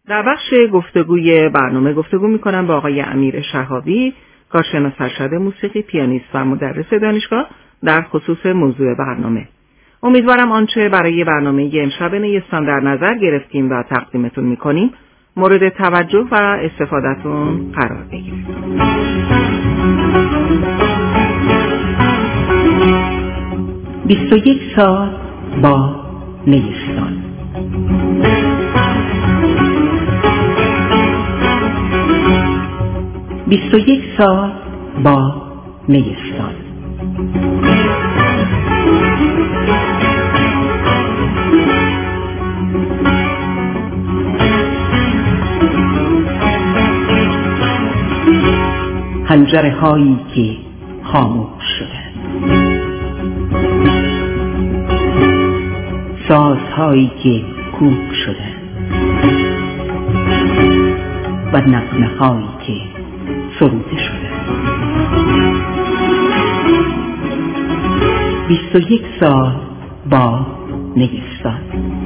در بخش گفتگوی برنامه گفتگو می‌کنم با آقای امیر شهابی، کارشناس ارشد موسیقی، پیانیست و مدرس دانشگاه در خصوص موضوع برنامه. امیدوارم آنچه برای برنامه امشب نیستان در نظر گرفتیم و تقدیمتون می‌کنیم مورد توجه و استفادهتون قرار بگیره. 21 سال با نیستان. سال با نیستان. حنجره هایی که خاموش شدند، سازهایی که کوک شدند و نغمه هایی که سروده شدند. 21 سال با نیستان.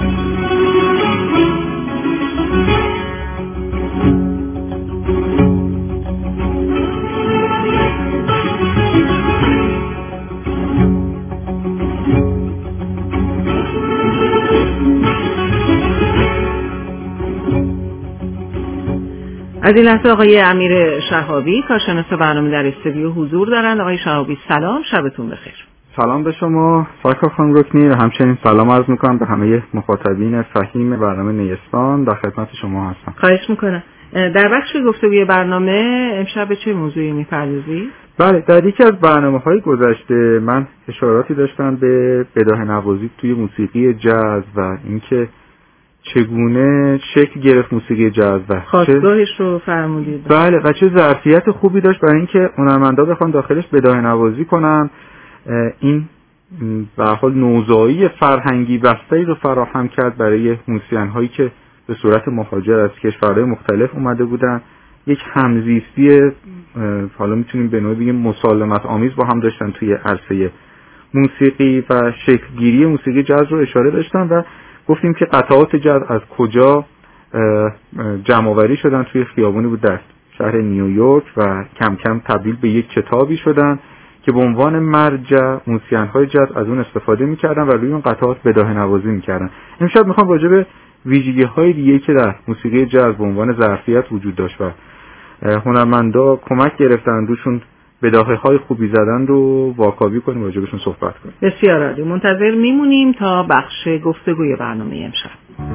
از این لحظه آقای امیر شهابی، کارشناس برنامه در استودیو حضور دارند. آقای شهابی سلام، شبتون بخیر. سلام به شما سایکا خانم رکنی و همچنین سلام عرض میکنم به همه مخاطبین فهیم برنامه نیستان. در خدمت شما هستم. خواهش میکنم. در بخش گفتگوی برنامه امشب به چه موضوعی میپردازید؟ بله، در یکی از برنامه‌های گذشته من اشاراتی داشتم به بداهه نوازی توی موسیقی جاز و اینکه چگونه شکل گرفت موسیقی جاز و خاصگاهش رو فرمودید. بله، و چه ظرفیت خوبی داشت برای اینکه هنرمندا بخوان داخلش بداهه نوازی کنن. این به هر حال نوزایی فرهنگی بسته‌ای رو فراهم کرد برای موسیقی‌هایی که به صورت مهاجر از کشورهای مختلف اومده بودن. یک همزیستی حالا میتونیم به نوعی بگیم مسالمت آمیز با هم داشتن توی عرصه موسیقی و شکلگیری موسیقی جاز رو اشاره داشتن و گفتیم که قطعات جاز از کجا جمع‌آوری شدن. توی خیابونی بود در شهر نیویورک و کم کم تبدیل به یک کتابی شدن که به عنوان مرجع موسیقی‌های جاز از اون استفاده می‌کردن و روی اون قطعات بداهه نوازی می‌کردن. امشب می‌خوام راجع به ویژگی‌های دیگه که در موسیقی جاز به عنوان ظرفیت وجود داشت و هنرمندا کمک گرفتن روشون بداهه‌های خوبی زدن رو واکاوی کنیم، راجع بهشون صحبت کنیم. بسیار عالی، منتظر میمونیم تا بخش گفتگوی برنامه امشب.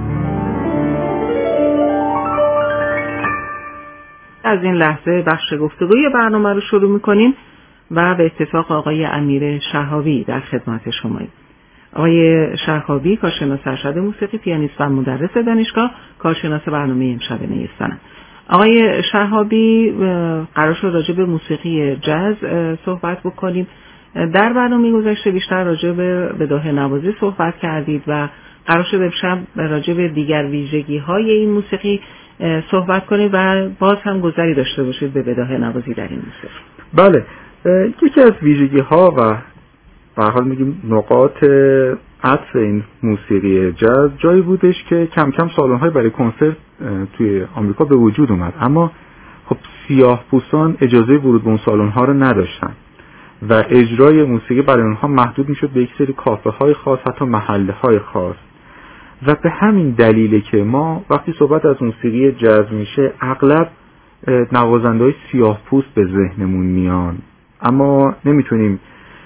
از این لحظه بخش گفتگوی برنامه رو شروع می‌کنیم و به اتفاق آقای امیر شهابی در خدمت شماییم. آقای شهابی کارشناس ارشد موسیقی، پیانیست و مدرس دانشگاه، کارشناس برنامه امشب نیستان. آقای شهابی، قرار شد راجع به موسیقی جاز صحبت بکنیم. در برنامه گذشته بیشتر راجع به بداهه نوازی صحبت کردید و قرار شد امشب راجع به دیگر ویژگی‌های این موسیقی صحبت کنید و باز هم گذری داشته باشید به بداهه نوازی در این موسیقی. بله، یکی از ویژگی‌ها و به هر حال میگیم نقاط عطف این موسیقی جاز جایی بودش که کم کم سالن‌های برای کنسرت توی آمریکا به وجود اومد، اما خب سیاه‌پوستان اجازه ورود به اون سالن‌ها رو نداشتن و اجرای موسیقی برای اونها محدود میشد به یک سری کافه‌های خاص، حتی محله‌های خاص. و به همین دلیله که ما وقتی صحبت از موسیقی جاز میشه اغلب نوازنده‌های سیاه‌پوست به ذهنمون میان، اما نمیتونیم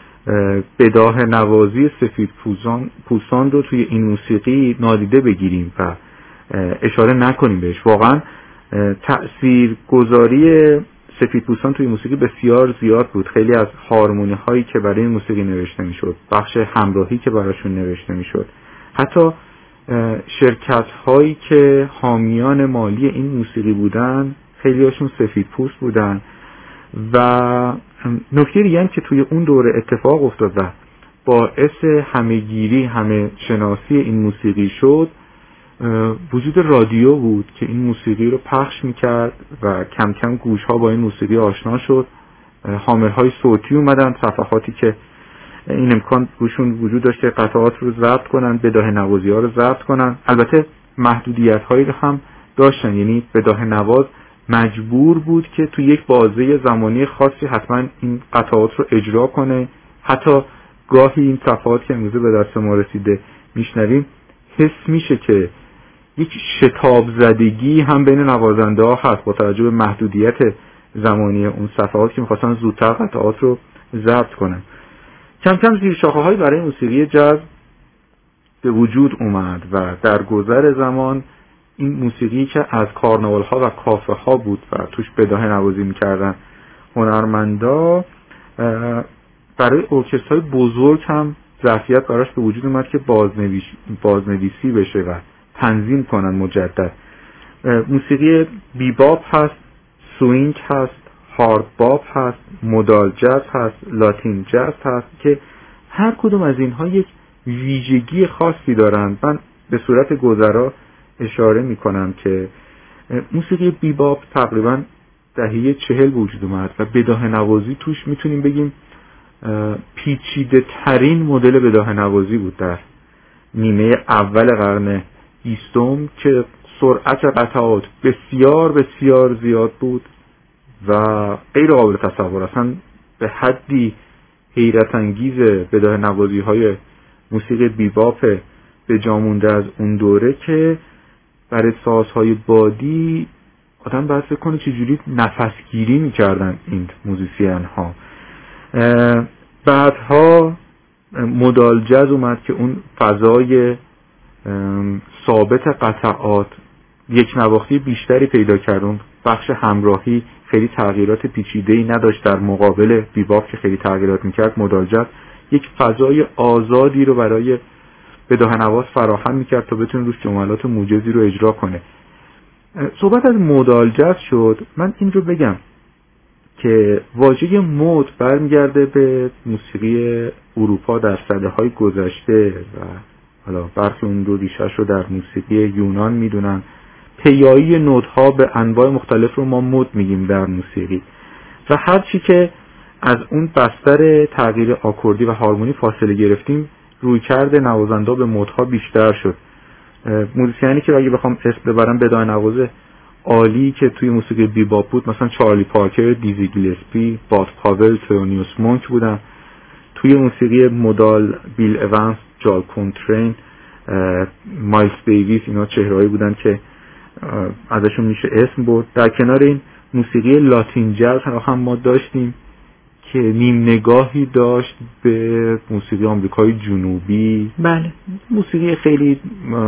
بداهه نوازی سفید پوستان رو توی این موسیقی نادیده بگیریم و اشاره نکنیم بهش. واقعا تأثیر گذاری سفید پوستان توی موسیقی بسیار زیاد بود. خیلی از هارمونی هایی که برای این موسیقی نوشته میشد، بخش همراهی که براشون نوشته میشد، حتی شرکت هایی که حامیان مالی این موسیقی بودن خیلی هاشون سفید پوست بودن. و نکته دیگه هم که توی اون دوره اتفاق افتاد و باعث همه‌گیری همه شناسی این موسیقی شد وجود رادیو بود که این موسیقی رو پخش میکرد و کم کم گوش ها با این موسیقی آشنا شد. حاملهای صوتی اومدن، صفحاتی که این امکان روشون وجود داشت که قطعات رو ضبط کنن، بداهه نوازی ها رو ضبط کنن. البته محدودیت هایی رو هم داشتن. یعنی بداهه نواز مجبور بود که تو یک بازه زمانی خاصی حتما این قطعات رو اجرا کنه. حتی گاهی این صفحات که امروزه به دست ما رسیده میشنویم حس میشه که یک شتاب زدگی هم بین نوازنده ها هست با توجه به محدودیت زمانی اون صفحات که میخواستن زودتر قطعات رو ضبط کنن. کم کم زیرشاخه‌هایی برای موسیقی جاز به وجود اومد و در گذر زمان این موسیقی که از کارناوال ها و کافه ها بود و توش بداهه نوازی میکردن هنرمندا، برای ارکسترهای بزرگ هم ظرفیت براش به وجود اومد که بازنویسی بشه و تنظیم کنن مجدد. موسیقی بیباپ هست، سوینگ هست، هارد باپ هست، مودال جاز هست، لاتین جاز هست که هر کدوم از اینها یک ویژگی خاصی دارند. من به صورت گذرا اشاره میکنم که موسیقی بیباپ تقریبا دهه 40 وجود اومد و بداهه نوازی توش میتونیم بگیم پیچیده ترین مدل بداهه نوازی بود در نیمه اول قرن 20 که سرعت قطعات بسیار بسیار زیاد بود و غیر قابل تصور، اصلا به حدی حیرت انگیز بداهه نوازی های موسیقی بیباپ به جا مونده از اون دوره که برای سازهای بادی آدم باید فکر کنه چجوری نفسگیری میکردن این موزیسین ها. بعدها مودال جاز اومد که اون فضای ثابت قطعات یک نواختی بیشتری پیدا کرد. اون بخش همراهی خیلی تغییرات پیچیده‌ای نداشت در مقابل بیباپ که خیلی تغییرات میکرد. مودال جاز یک فضای آزادی رو برای بداهه نواز فراهم میکرد تا بتونه روش جملات موجزی رو اجرا کنه. صحبت از مودال جاز شد. من این رو بگم که واژه مود برمیگرده به موسیقی اروپا در سده‌های گذشته و حالا برخی اون رو ریشه‌اش رو در موسیقی یونان میدونن. پیایی نوت‌ها به انواع مختلف رو ما مود میگیم در موسیقی و هر چی که از اون بستر تغییر آکوردی و هارمونی فاصله گرفتیم رویکرد نوازنده به مودها بیشتر شد. موزیسیانی که اگه بخوام اسم ببرم بداهه نواز عالی که توی موسیقی بیباپ بود مثلا چارلی پارکر، دیزی گیلسپی، باد پاول، تئونیوس مونک بودن. توی موسیقی مودال بیل ایونز، جال کونترین، مایلز دیویس، اینا چهرهایی بودن که ازشون میشه اسم برد. در کنار این موسیقی لاتین جاز هم ما داشتیم که نیم نگاهی داشت به موسیقی آمریکای جنوبی. بله، موسیقی خیلی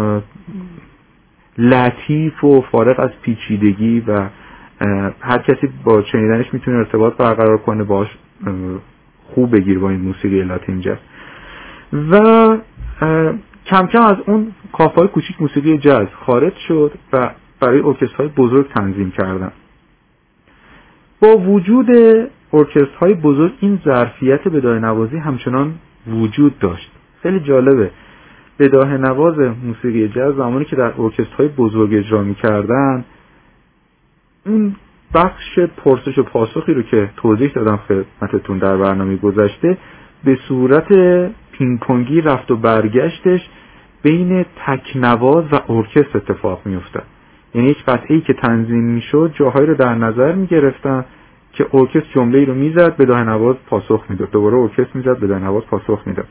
لطیف و فارغ از پیچیدگی و هر کسی با شنیدنش میتونه ارتباط برقرار کنه، باش خوب بگیر با این موسیقی لاتین جاز. و کم کم از اون کافه‌های کوچیک موسیقی جاز خارج شد و برای ارکسترهای بزرگ تنظیم کردن. با وجود ارکسترهای بزرگ این ظرفیت بداهه نوازی همچنان وجود داشت. خیلی جالبه، بداهه نواز موسیقی جاز زمانی که در ارکسترهای بزرگ اجرا می‌کردن اون بخش پرسش و پاسخی رو که توضیح دادم خدمتتون در برنامه گذشته به صورت پینگ پونگی رفت و برگشتش بین تکنواز و ارکستر اتفاق می‌افتاد. یعنی یک قطعه‌ای که تنظیم می‌شد جاهایی رو در نظر می‌گرفتن که ارکستر جمله‌ای رو میزد، بداهه نواز پاسخ میداد، دوباره ارکستر میزد، بداهه نواز پاسخ میداد.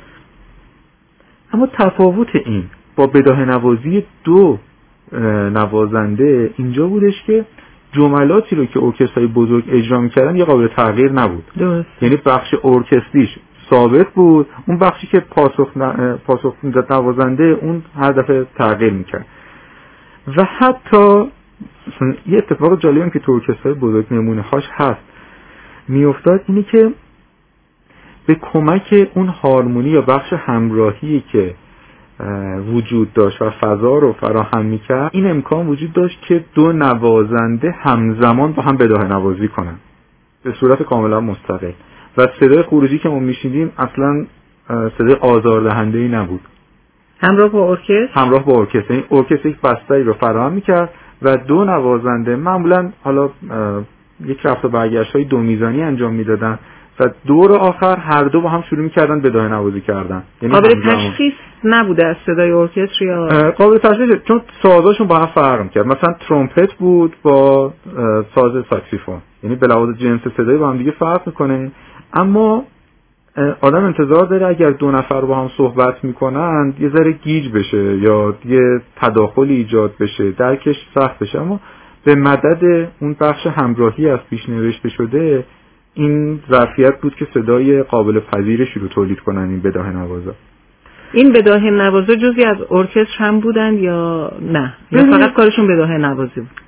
اما تفاوت این با بداهه نوازی دو نوازنده اینجا بودش که جملاتی رو که ارکسترهای بزرگ اجرا میکردن یه قابل تغییر نبود. یعنی بخش ارکستریش ثابت بود، اون بخشی که پاسخ میداد نوازنده اون هر دفعه تغییر میکرد. و حتی یه اتفاق جالبی هم که تو ارکسترهای بزرگ نمونه هاش هست میافتاد اینی که به کمک اون هارمونی یا بخش همراهی که وجود داشت و فضا رو فراهم میکرد این امکان وجود داشت که دو نوازنده همزمان با هم بداهه نوازی کنن به صورت کاملا مستقل و صدای خروجی که ما میشنیدیم اصلا صدای آزاردهنده‌ای نبود. همراه با ارکستر این ارکستر یک بستری رو فراهم میکرد و دو نوازنده معمولا حالا یک رفت و برگشت های دو میزانی انجام میدادن و دور آخر هر دو با هم شروع میکردن بداهه نوازی کردن. یعنی قابل تشخیص نبوده از صدای ارکستر یا قابل تشخیص، چون سازاشون با هم فرق می‌کرد. مثلا ترومپت بود با ساز ساکسیفون، یعنی به لحاظ جنس صدای با هم دیگه فرق میکنه. اما آدم انتظار داره اگر دو نفر با هم صحبت میکنن یه ذره گیج بشه یا یه تداخلی ایجاد بشه، درکش سخت بشه. اما به مدد اون بخش همراهی از پیش نوشته شده این ظرفیت بود که صدای قابل پذیرشی رو تولید کنن این بداهه نوازا. این بداهه نوازا جزئی از ارکستر هم بودن یا نه؟ یا فقط کارشون بداهه نوازی بود؟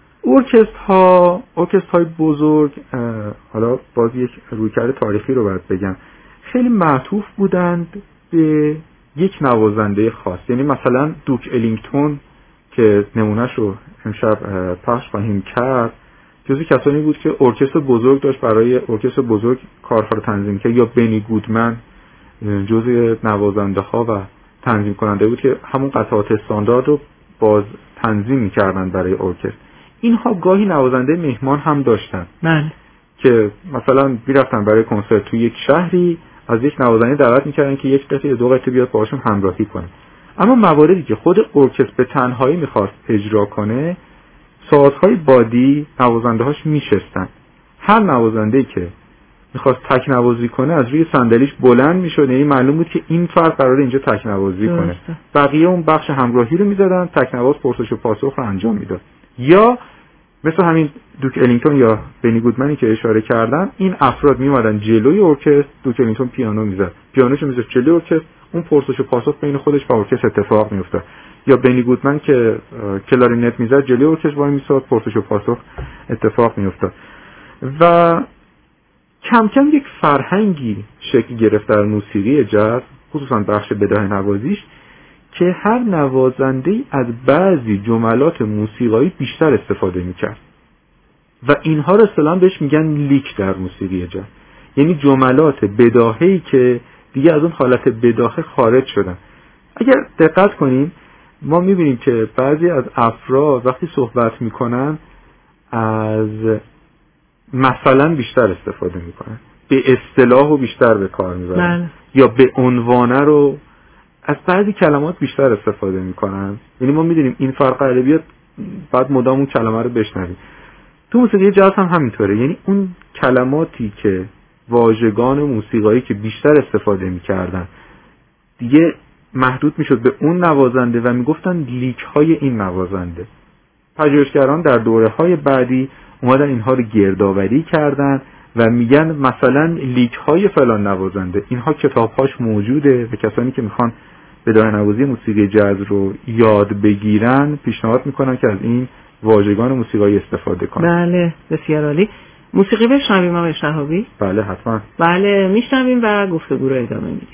ارکسترهای بزرگ، حالا باز یک رویکرد تاریخی رو باید بگم، خیلی معطوف بودند به یک نوازنده خاص. یعنی مثلا دوک الینگتون که نمونهش رو امشب پخش خواهیم کرد، جزو کسانی بود که ارکستر بزرگ داشت برای ارکستر بزرگ کارها رو تنظیم کرد. یا بنی گودمن جزو نوازنده ها و تنظیم کننده بود که همون قطعات استاندارد رو باز تنظیم می‌کردن برای ارکستر. اینها گاهی نوازنده مهمان هم داشتن. بله. که مثلا میرفتن برای کنسرت توی یک شهری، از یک نوازنده دعوت می‌کردن که یک قطعه دو قطعه بیاد باهاشون همراهی کنه. اما مواردی که خود ارکستر به تنهایی می‌خواست اجرا کنه، سازهای بادی نوازنده‌هاش میشستن. هر نوازنده‌ای که می‌خواست تک نوازی کنه از روی صندلیش بلند می‌شد، یعنی معلوم بود که این فرد قراره اینجا تک نوازی کنه. بقیه اون بخش همراهی رو می‌زدن، تک نواز پرسش و پاسخ رو انجام میداد. یا مثل همین دوک الینگتون یا بنی گودمنی که اشاره کردن، این افراد میومدن جلوی ارکستر، دوک الینگتون پیانو میزد، پیانوشو میذاشت جلوی ارکستر، اون پرسش و پاسخ بین خودش و ارکستر اتفاق میافتاد. یا بنی گودمن که کلارینت میزد جلوی ارکستر وای میساد، پرسش و پاسخ اتفاق میافتاد. و کم کم یک فرهنگی شکل گرفت در موسیقی جاز، خصوصا بخش بداهه نوازیش، که هر نوازنده‌ای از بعضی جملات موسیقایی بیشتر استفاده میکرد و اینها رو اصطلاحاً بهش میگن لیک در موسیقی جاز. یعنی جملات بداهه‌ای که دیگه از اون حالت بداهه خارج شدن. اگر دقت کنیم ما میبینیم که بعضی از افراد وقتی صحبت میکنن از مثلا بیشتر استفاده میکنن، به اصطلاح رو بیشتر به کار میبرن، یا به عنوانه رو از بعضی کلمات بیشتر استفاده میکنن. یعنی ما میدونیم این فرق ادبیات بعد مدام اون کلمه رو بشنویم. تو موسیقی جاز هم همینطوره، یعنی اون کلماتی که واژگان موسیقایی که بیشتر استفاده میکردن دیگه محدود میشد به اون نوازنده و میگفتن لیک های این نوازنده. پژوهشگران در دوره های بعدی اومدن اینها رو گردآوری کردن و میگن مثلا لیک های فلان نوازنده. اینها کتاب هاش موجوده و کسانی که میخوان بداهه نوازی موسیقی جاز رو یاد بگیرن پیشنهاد میکنن که از این واژگان موسیقایی استفاده کنن. بله، بسیار عالی. موسیقی بشنویم آقای شهابی؟ بله حتما. بله میشنویم و گفتگو رو ادامه میدیم.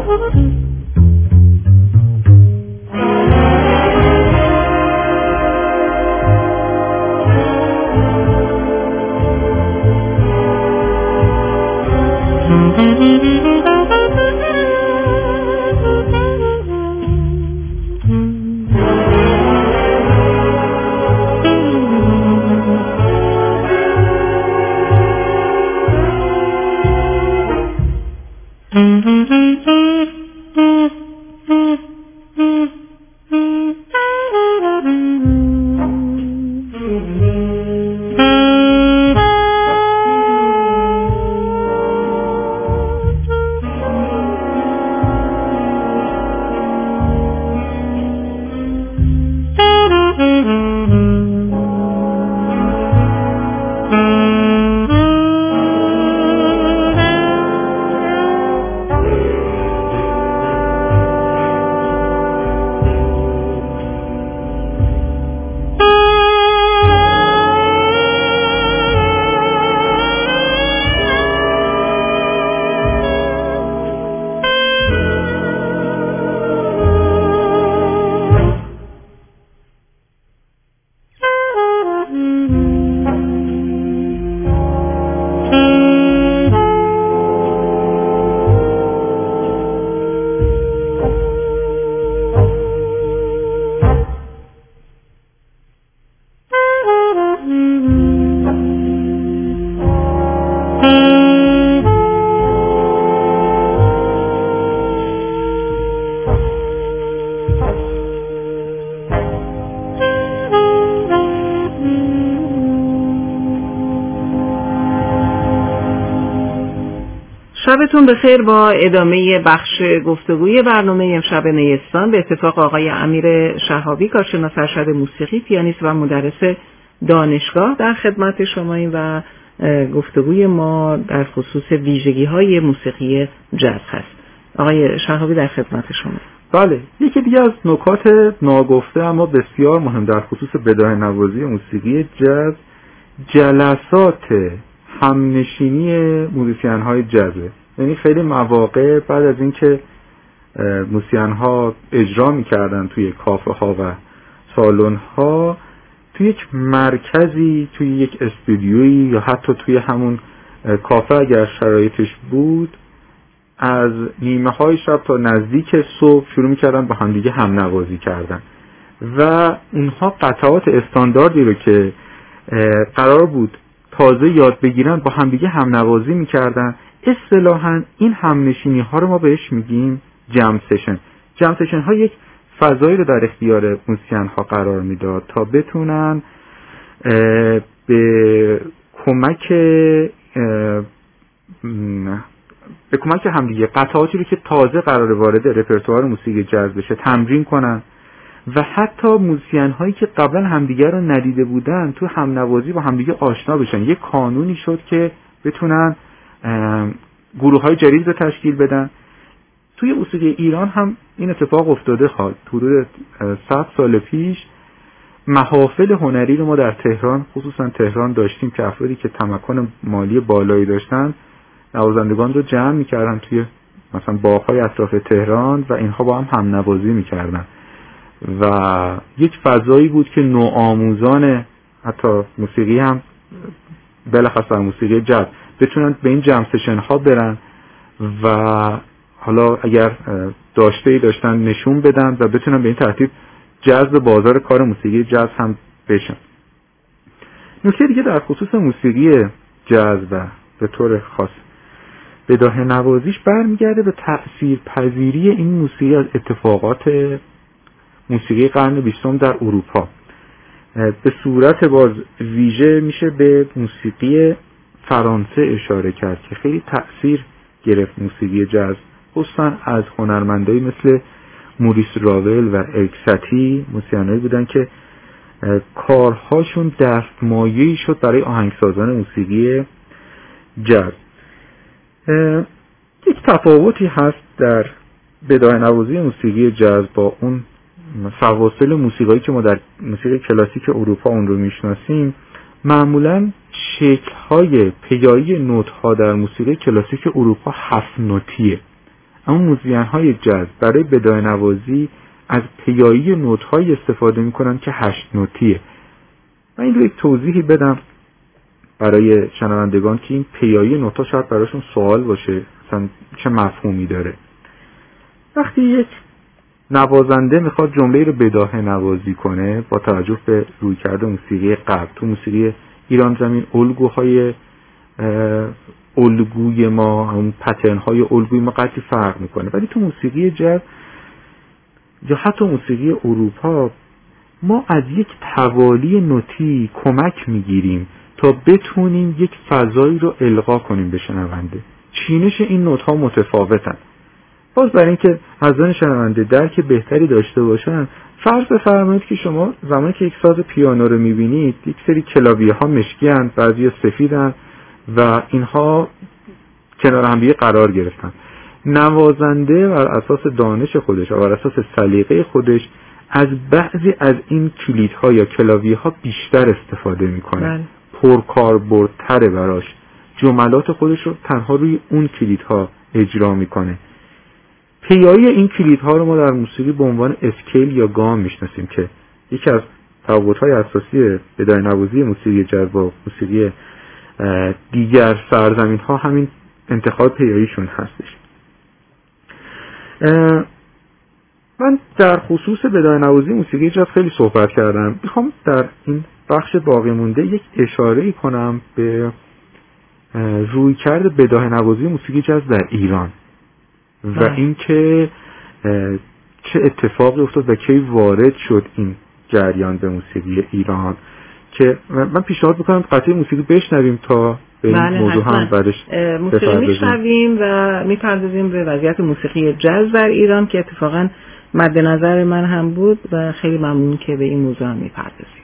شبتون بخیر. با ادامه بخش گفتگوی برنامه امشب نیستان به اتفاق آقای امیر شهابی، کارشناس ارشد موسیقی، پیانیست و مدرس دانشگاه در خدمت شماییم و گفتگوی ما در خصوص ویژگی‌های موسیقی جاز هست. آقای شهابی در خدمت شما. بله، یکی دیگه از نکات ناگفته اما بسیار مهم در خصوص بداهه نوازی موسیقی جاز جلسات همنشینی موزیسین‌های جازه. یعنی خیلی مواقع بعد از اینکه موزیسین‌ها اجرا می‌کردن توی کافه ها و سالن ها، توی یک مرکزی، توی یک استودیویی یا حتی توی همون کافه اگر شرایطش بود، از نیمه های شب تا نزدیک صبح شروع می‌کردن با همدیگه هم نوازی کردن و اونها قطعات استانداردی رو که قرار بود تازه یاد بگیرن با همدیگه هم نوازی می‌کردن. اصطلاحاً این همنشینی ها رو ما بهش میگیم جم سشن. جم سشن ها یک فضایی رو در اختیار موسیقین ها قرار میداد تا بتونن به کمک همدیگه قطعاتی رو که تازه قرار وارد رپرتوار موسیقی جاز بشه تمرین کنن و حتی موسیقین هایی که قبلا همدیگه رو ندیده بودن تو هم نوازی با همدیگه آشنا بشن. یک قانونی شد که بتونن گروه های جدید رو تشکیل بدن. توی موسیقی ایران هم این اتفاق افتاده. حدود 100 سال پیش محافل هنری رو ما در تهران، خصوصا تهران، داشتیم که افرادی که تمکن مالی بالایی داشتن نوازندگان رو جمع میکردن توی مثلا باغ‌های اطراف تهران و اینها با هم نوازی میکردن و یک فضایی بود که نوآموزان حتی موسیقی هم بلخص موسیقی جاز بتونن به این جم سشن ها برن و حالا اگر داشته‌ای داشتن نشون بدن و بتونن به این ترتیب جذب بازار کار موسیقی جاز هم بشن. نکته دیگه در خصوص موسیقی جاز و به طور خاص بداهه نوازیش برمیگرده به تأثیر پذیری این موسیقی از اتفاقات موسیقی قرن 20 در اروپا. به صورت باز ویژه میشه به موسیقی فرانسه اشاره کرد که خیلی تأثیر گرفت موسیقی جاز، خصوصا از هنرمندایی مثل موریس راول و اریک ساتی، موسیقیانایی بودن که کارهاشون دستمایه‌ای شد برای آهنگسازان موسیقی جاز. یک تفاوتی هست در بداهه نوازی موسیقی جاز با اون فواصل موسیقایی که ما در موسیقی کلاسیک اروپا اون رو میشناسیم. معمولاً شکل‌های پیایی نوت‌ها در موسیقی کلاسیک اروپا 7 نوتیه. اما موزیان‌های جاز برای بداهه نوازی از پیایی نوت‌های استفاده می‌کنن که 8 نوتیه. من این رو یک توضیحی بدم برای شنوندگان که این پیایی نوت‌ها شاید براشون سوال باشه، مثلا چه مفهومی داره. وقتی یک نوازنده میخواد جمله رو بداهه نوازی کنه با توجه به رویکرد موسیقی غرب، تو موسیقی ایران زمین الگوی ما، اون پترن های الگوی ما قطعی فرق میکنه، ولی تو موسیقی جاز یا حتی موسیقی اروپا ما از یک توالی نوتی کمک میگیریم تا بتونیم یک فضایی رو القا کنیم به شنونده. چینش این نوت ها متفاوتن. باز برای اینکه حضران شنونده درک بهتری داشته باشن، فرض بفرمایید که شما زمانی که یک ساز پیانو رو میبینید یک سری کلاویه ها مشکی هستند، بعضی سفیدن و اینها کنار هم دیگه قرار گرفتن. نوازنده بر اساس دانش خودش و بر اساس سلیقه خودش از بعضی از این کلیدها یا کلاویه ها بیشتر استفاده میکنه، پرکاربردتره براش، جملات خودش رو تنها روی اون کلیدها اجرا میکنه. پیایی این کلیدها رو ما در موسیقی به عنوان اسکیل یا گام میشناسیم که یکی از تفاوت‌های اساسی بداهه نوازی موسیقی جاز با موسیقی دیگر سرزمین‌ها همین انتخاب پیاییشون هستش. من در خصوص بداهه نوازی موسیقی جاز خیلی صحبت کردم. میخوام در این بخش باقی مونده یک اشاره‌ای کنم به رویکرد بداهه نوازی موسیقی جاز در ایران و اینکه چه اتفاقی افتاد و کی وارد شد این جریان به موسیقی ایران، که من پیشنهاد میکنم قطعه موسیقی بشنویم تا به این موضوع هم برش موسیقی میشنویم و میپردازیم به وضعیت موسیقی جاز در ایران که اتفاقا مد نظر من هم بود و خیلی ممنون که به این موضوع هم میپردازیم.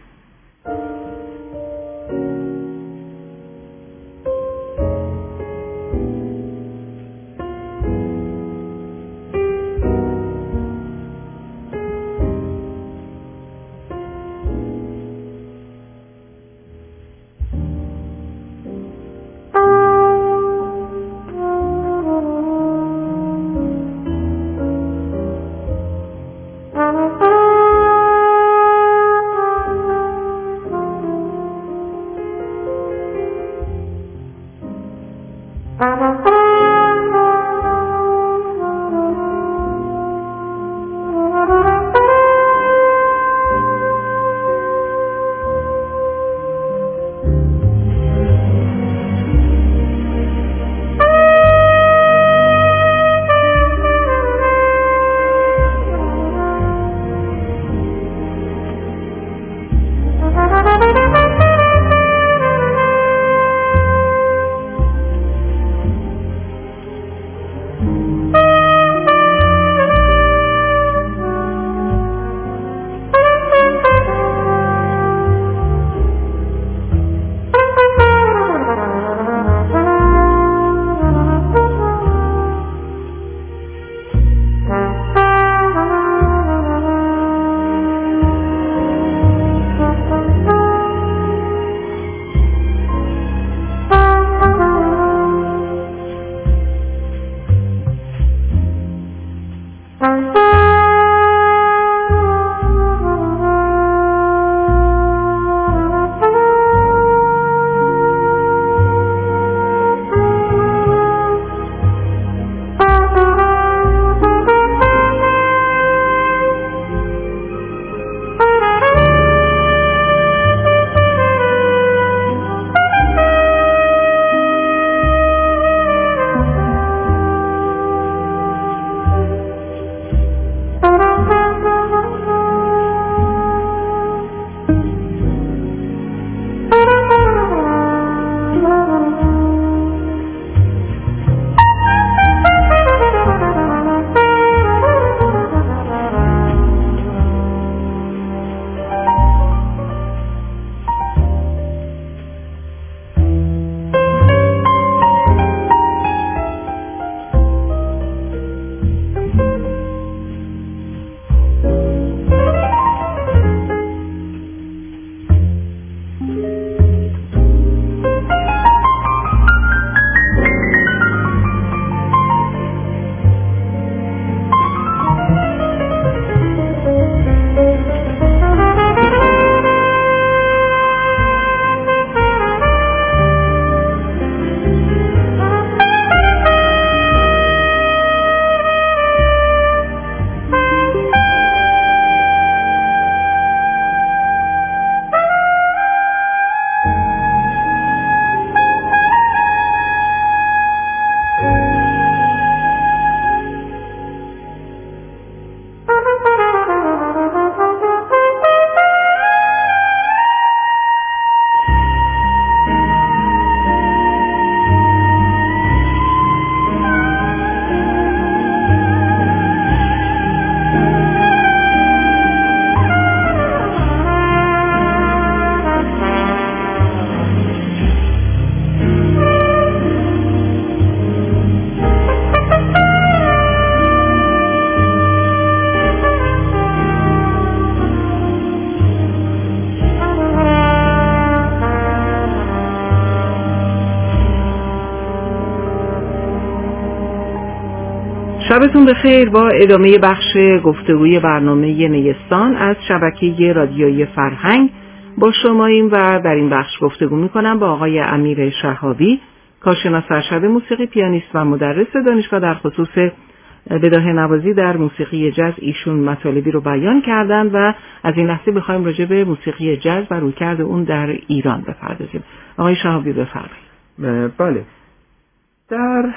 وقتتون بخیر. با ادامه بخش گفتگوی برنامه نیستان از شبکه رادیویی فرهنگ با شماییم و در این بخش گفتگو میکنم با آقای امیر شهابی، کارشناس ارشد موسیقی، پیانیست و مدرس دانشگاه. در خصوص بداهه نوازی در موسیقی جاز ایشون مطالبی رو بیان کردن و از این لحظه بخوایم راجع به موسیقی جاز و رویکرد اون در ایران بپردازیم. آقای شهابی بفرمایید. بله، در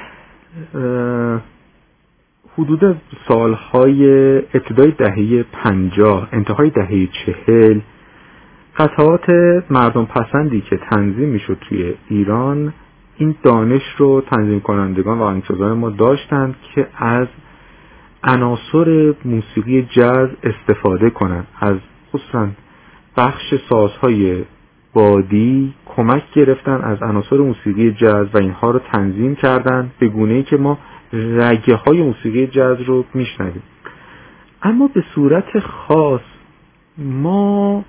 حدود سالهای ابتدای دهه 50 انتهای دهه 40 قطعات مردم پسندی که تنظیم میشد توی ایران، این دانش رو تنظیم کنندگان و آهنگسازان ما داشتند که از عناصر موسیقی جاز استفاده کنند، از خصوصا بخش سازهای بادی کمک گرفتن از عناصر موسیقی جاز و اینها رو تنظیم کردن به گونه‌ای که ما رگه های موسیقی جاز رو میشنویم. اما به صورت خاص ما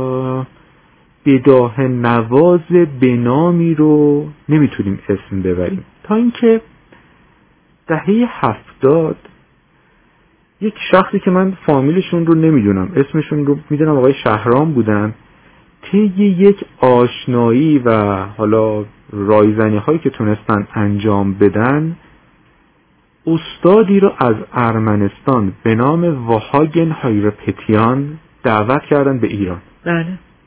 بداهه نواز بنامی رو نمیتونیم اسم ببریم تا اینکه دهه 70 یک شخصی که من فامیلشون رو نمیدونم، اسمشون رو میدونم، آقای شهرام بودن، طی یک آشنایی و حالا رایزنی هایی که تونستن انجام بدن، استادی رو از ارمنستان به نام واهاگن هایرپتیان دعوت کردن به ایران. بله.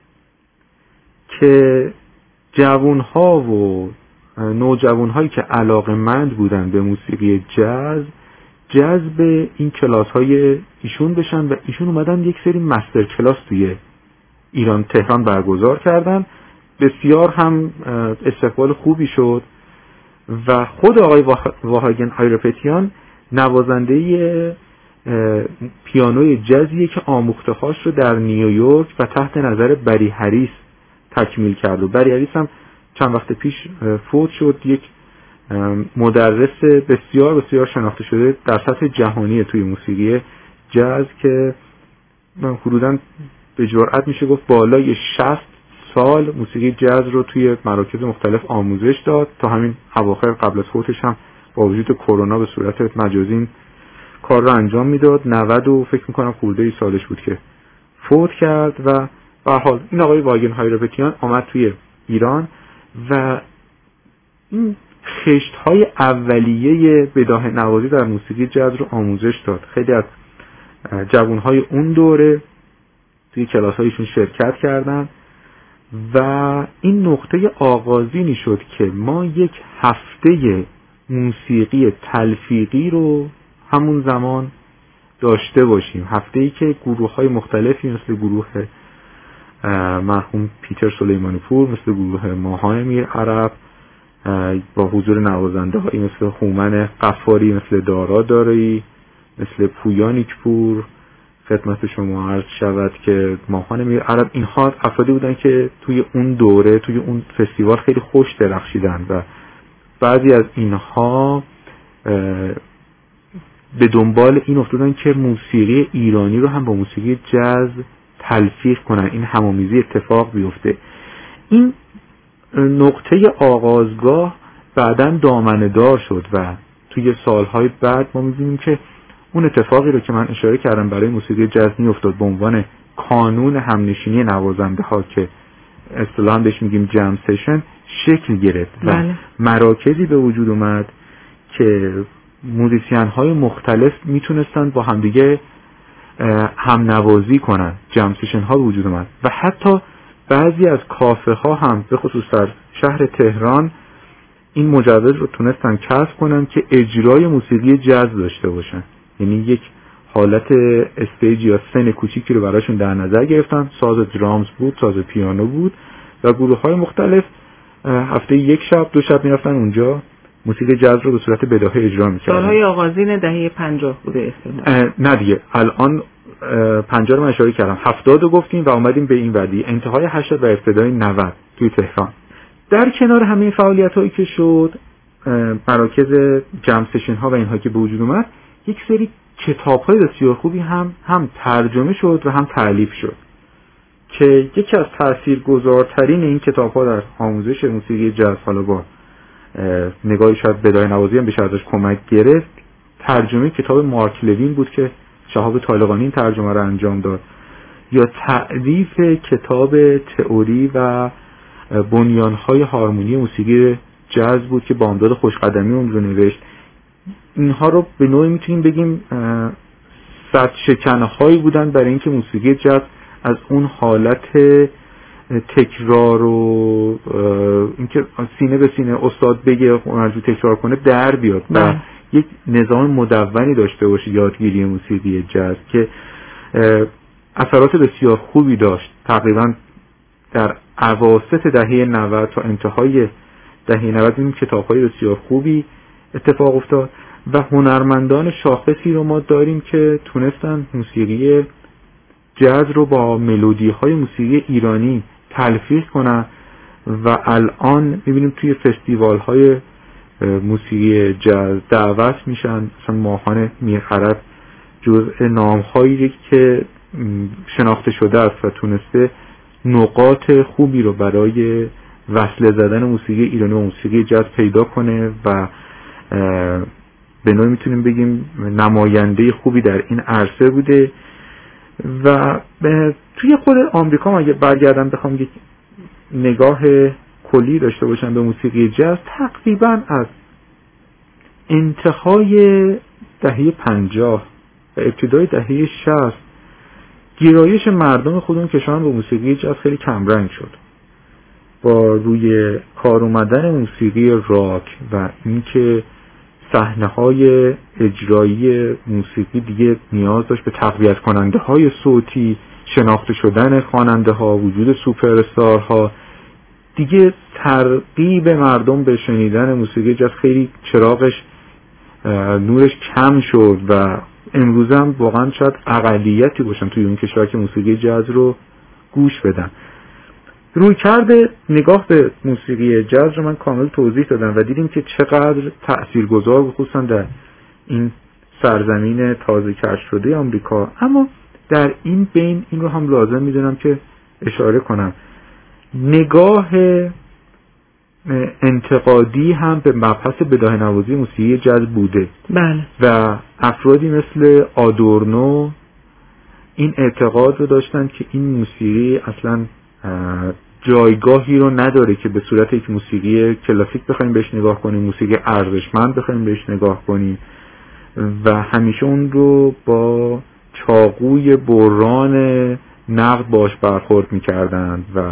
که جوانها و نوجوانهایی که علاقه‌مند بودن به موسیقی جذب این کلاس های ایشون بشن و ایشون اومدن یک سری مستر کلاس توی ایران تهران برگزار کردن. بسیار هم استقبال خوبی شد و خود آقای واهاگن هایرپتیان نوازنده پیانوی جزیه که آموخته‌هاش رو در نیویورک و تحت نظر بری هریس تکمیل کرد و بری هریس هم چند وقت پیش فوت شد، یک مدرس بسیار بسیار شناخته شده در سطح جهانی توی موسیقی جاز که حدوداً به جرئت میشه گفت بالای 60 سال موسیقی جاز رو توی مراکز مختلف آموزش داد تا همین اواخر قبل از فوتش هم با وجود کرونا به صورت مجازی کار رو انجام میداد. 90 و فکر میکنم خورده ای سالش بود که فوت کرد و به حال این آقای واهاگن هایرپتیان آمد توی ایران و این خشت‌های اولیه بداهه نوازی در موسیقی جاز رو آموزش داد. خیلی از جوانهای اون دوره توی کلاس‌هایشون شرکت کردن و این نقطه آغازینی شد که ما یک هفته موسیقی تلفیقی رو همون زمان داشته باشیم. هفته‌ای که گروه‌های مختلفی مثل گروه مرحوم پیتر سلیمانی پور، مثل گروه ماها امیر عرب با حضور نوازنده‌هایی مثل هومن قفاری، مثل دارا دارایی، مثل پویا نیکپور، خدمت شما عرض شود که ماهان امیر عرب، اینها افرادی بودن که توی اون دوره توی اون فستیوال خیلی خوش درخشیدن و بعضی از اینها به دنبال این افتادن که موسیقی ایرانی رو هم با موسیقی جاز تلفیق کنن، این همامیزی اتفاق بیفته. این نقطه آغازگاه بعداً دامنه‌دار شد و توی سالهای بعد ما می‌بینیم که اون اتفاقی رو که من اشاره کردم برای موسیقی جاز میافتاد به عنوان کانون همنشینی نوازنده ها که اصطلاحاً بهش میگیم جم سشن شکل گرفت و مراکزی به وجود اومد که موزیسین های مختلف میتونستن با همدیگه هم نوازی کنن، جم سشن ها به وجود اومد و حتی بعضی از کافه ها هم به خصوص در شهر تهران این مجوز رو تونستن کسب کنن که اجرای موسیقی جاز داشته باشن. یعنی یک حالت استیج یا سن کوچیکی رو براشون در نظر گرفتن، ساز درامز بود، ساز پیانو بود و گروه های مختلف هفته یک شب دو شب میرفتن اونجا موسیقی جاز رو به صورت بداهه اجرا میکردن. سالهای آغازین دهه 50 بوده اصلا. نه دیگه، الان 50 رو من اشاره کردم، 70 رو گفتیم و اومدیم به این ودی انتهای 80 و ابتدای 90 توی تهران. در کنار همه فعالیت هایی که شد، مراکز جم سشن ها و اینها که به وجود اومد، یک سری کتاب های بسیار خوبی هم ترجمه شد و هم تألیف شد که یکی از تاثیرگذارترین این کتاب ها در آموزش موسیقی جاز، حالا با نگاهی شاید بداهه نوازی هم بشه ازش کمک گرفت، ترجمه کتاب مارک لوین بود که شهاب طالقانی این ترجمه رو انجام داد، یا تعریف کتاب تئوری و بنیانهای هارمونی موسیقی جاز بود که بامداد خوشقدمی اون رو نوشت. اینها رو به نوعی میتونیم بگیم سدشکن‌هایی بودن برای اینکه موسیقی جاز از اون حالت تکرار و اینکه سینه به سینه استاد بگه هنرجو تکرار کنه در بیاد و یک نظام مدونی داشته باشه یادگیری موسیقی جاز که اثرات بسیار خوبی داشت. تقریبا در اواسط دهه 90 تا انتهای دهه 90 این کتاب‌های بسیار خوبی اتفاق افتاد و هنرمندان شاخصی رو ما داریم که تونستن موسیقی جاز رو با ملودی‌های موسیقی ایرانی تلفیق کنن و الان می‌بینیم توی فستیوال‌های موسیقی جاز دعوت میشن. مثلا ماهان میرعرب جزء نام‌هایی که شناخته شده است و تونسته نقاط خوبی رو برای وصل زدن موسیقی ایرانی و موسیقی جاز پیدا کنه و به نوعی میتونیم بگیم نماینده خوبی در این عرصه بوده. و توی خود آمریکا اگه برگردم بخوام یک نگاه کلی داشته باشم به موسیقی جاز، تقریبا از انتهای دهه 50 و ابتدای دهه 60 گرایش مردم خودمون کشورن به موسیقی جاز خیلی کمرنگ شد. با روی کار اومدن موسیقی راک و اینکه صحنه‌های اجرایی موسیقی دیگه نیاز داشت به تقویت کننده های صوتی، شناخته شدن خواننده ها، وجود سوپر استارها، دیگه ترغیب مردم به شنیدن موسیقی جاز خیلی چراغش نورش کم شد و امروز هم واقعا شاید اقلیتی باشن توی اون کشور که موسیقی جاز رو گوش بدن. روی کرده نگاه به موسیقی جاز رو من کامل توضیح دادم و دیدیم که چقدر تأثیرگذار بود خصوصا در این سرزمین تازه کشف شده آمریکا. اما در این بین این رو هم لازم میدونم که اشاره کنم، نگاه انتقادی هم به مبحث بداهه‌نوازی موسیقی جاز بوده. بله. و افرادی مثل آدورنو این اعتقاد رو داشتن که این موسیقی اصلا جایگاهی رو نداره که به صورت یک موسیقی کلاسیک بخوایم بهش نگاه کنیم، موسیقی ارزشمند بخوایم بهش نگاه کنیم و همیشه اون رو با چاقوی بران نقد باش برخورد میکردند و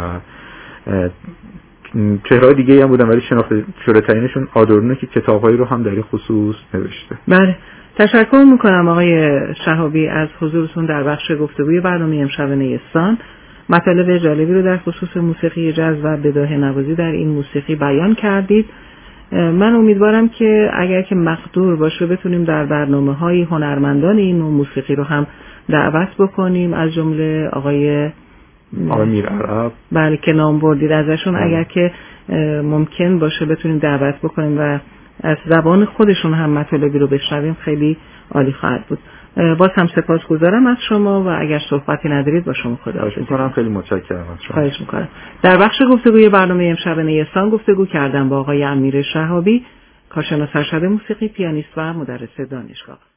چهرهای دیگه هم بودن ولی شناخته شده ترینشون آدورنو که کتابهایی رو هم در این خصوص نوشته. بله، تشکر میکنم آقای شهابی از حضورتون در بخش گفتگوی برنامه امشب نیستان. مطالب جالبی رو در خصوص موسیقی جاز و بداهه‌نوازی در این موسیقی بیان کردید. من امیدوارم که اگر که مقدور باشه بتونیم در برنامه‌های هنرمندان این نوع موسیقی رو هم دعوت بکنیم، از جمله آقای میرعرب. بله که نام بردید ازشون. اگر که ممکن باشه بتونیم دعوت بکنیم و از زبان خودشون هم مطالبی رو بشنویم خیلی عالی خواهد بود. باز هم سپاسگزارم از شما و اگر صحبتی ندارید با شما خداحافظی می‌کنم. خیلی متشکرم از شما. خواهش می‌کنم. در بخش گفتگوی برنامه امشب نیستان گفتگو کردم با آقای امیر شهابی، کارشناس ارشد موسیقی، پیانیست و مدرس دانشگاه.